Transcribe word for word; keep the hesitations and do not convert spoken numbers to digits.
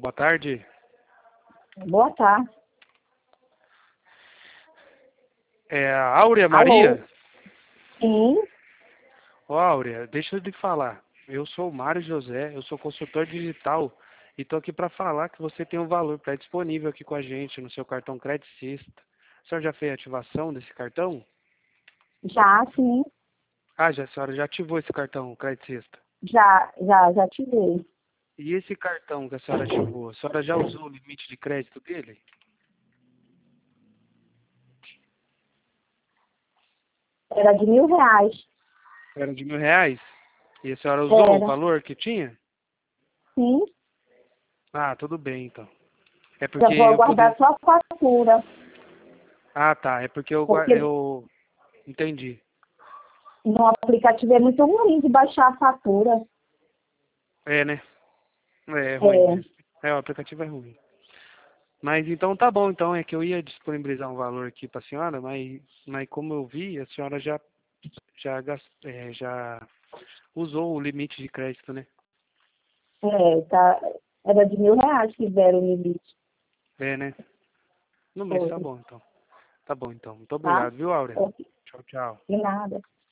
boa tarde. Boa tarde. É a Áurea Alô? Maria? Sim, Ô, Áurea, deixa eu te falar. Eu sou o Mário José, eu sou consultor digital e estou aqui para falar que você tem um valor pré-disponível aqui com a gente no seu cartão Credicista. A senhora já fez a ativação desse cartão? já, sim. Ah, já, a senhora já ativou esse cartão Credicista. Já, já, já tirei. E esse cartão que a senhora ativou, a senhora já usou o limite de crédito dele? Era de mil reais. Era de mil reais? E a senhora usou o Era. valor que tinha? Sim. Ah, tudo bem então. É Já porque vou eu aguardar poder. só a fatura. Ah, tá. É porque eu, gua- Porque eu entendi. no aplicativo é muito ruim de baixar a fatura. É, né? É, é ruim É, mesmo. É, o aplicativo é ruim. Mas então tá bom, então é que eu ia disponibilizar um valor aqui para a senhora, mas, mas como eu vi, a senhora já já, gas- é, já usou o limite de crédito, né? é, tá. Era de mil reais que deram o limite. É, né? No mês Foi, tá bom, então. Tá bom, então. Muito tá? obrigado, viu, Áurea? Ok. Tchau, tchau. De nada.